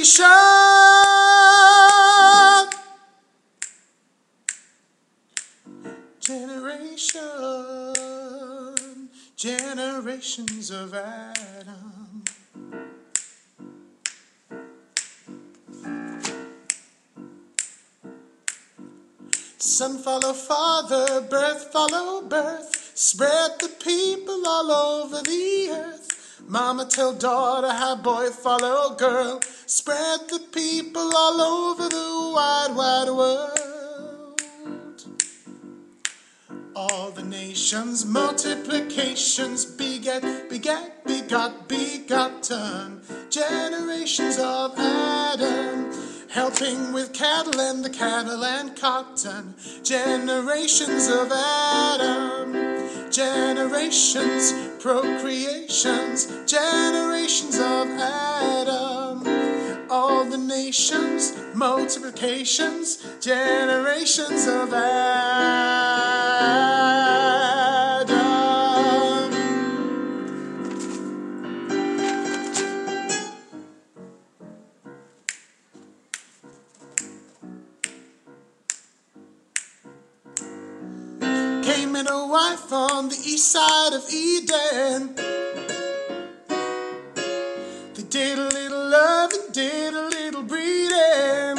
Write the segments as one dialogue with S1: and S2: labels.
S1: Generations of Adam. Son follow father, birth follow birth, spread the people all over the earth. Mama tell daughter how boy follow girl, spread the people all over the wide, wide world. All the nations, multiplications, beget, begat, begot, begotten. Generations of Adam, helping with cattle and the cattle and cotton. Generations of Adam, generations, procreations. Generations of Adam, all the nations, multiplications. Generations of Adam. Came in a wife on the east side of Eden. They did a little love and did a little breeding.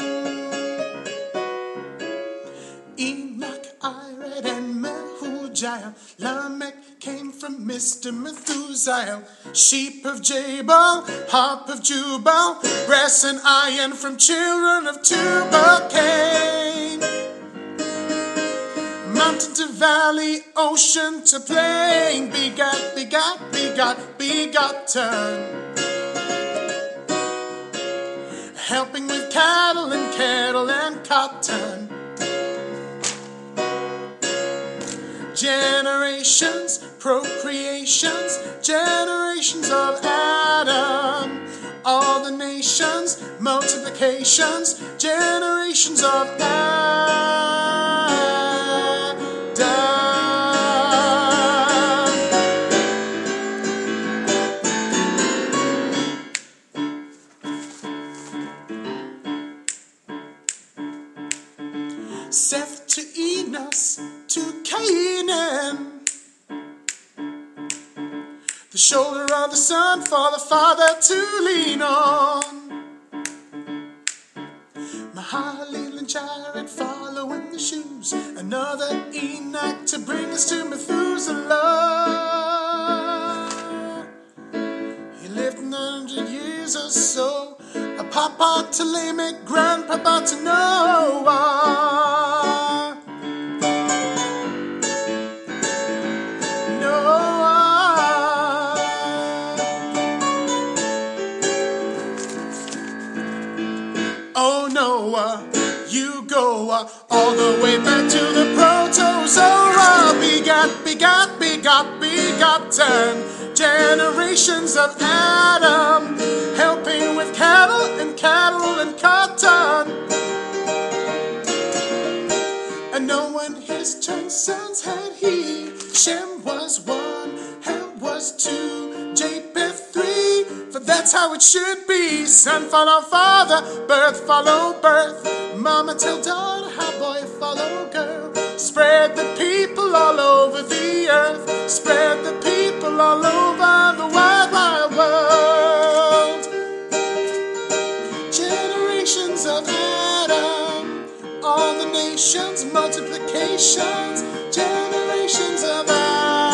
S1: Enoch, Irad, and Mehujael. Lamech came from Mr. Methuselah. Sheep of Jabal, harp of Jubal, brass and iron from children of Tubal Cain. Mountain to valley, ocean to plain, begot, begot, begot, begotten. Helping with cattle and cotton. Generations, procreations, generations of Adam. All the nations, multiplications, generations of Adam. Seth to Enos to Canaan. The shoulder of the son for the father to lean on. Mahalalel and Jared following the shoes. Another Enoch to bring us to Methuselah. He lived 900 years or so. A papa to Lamech, grandpapa to Noah. Oh Noah, you go all the way back to the protozoa. Begot, begot, begot, begotten. Generations of Adam, helping with cattle and cotton. And no one his twin sons had he. Shem was one, Ham was two, Japheth three. For that's how it should be. Son follow father, birth follow birth. Mama tell daughter how boy follow girl. Spread the people all over the earth. Spread the people all over the wide, wide world. Generations of Adam, all the nations, multiplications. Generations of Adam.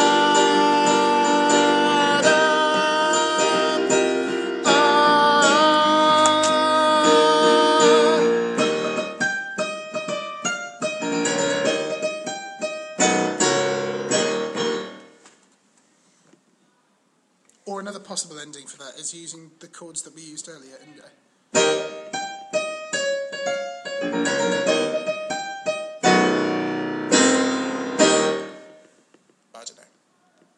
S1: Or another possible ending for that is using the chords that we used earlier. I don't know.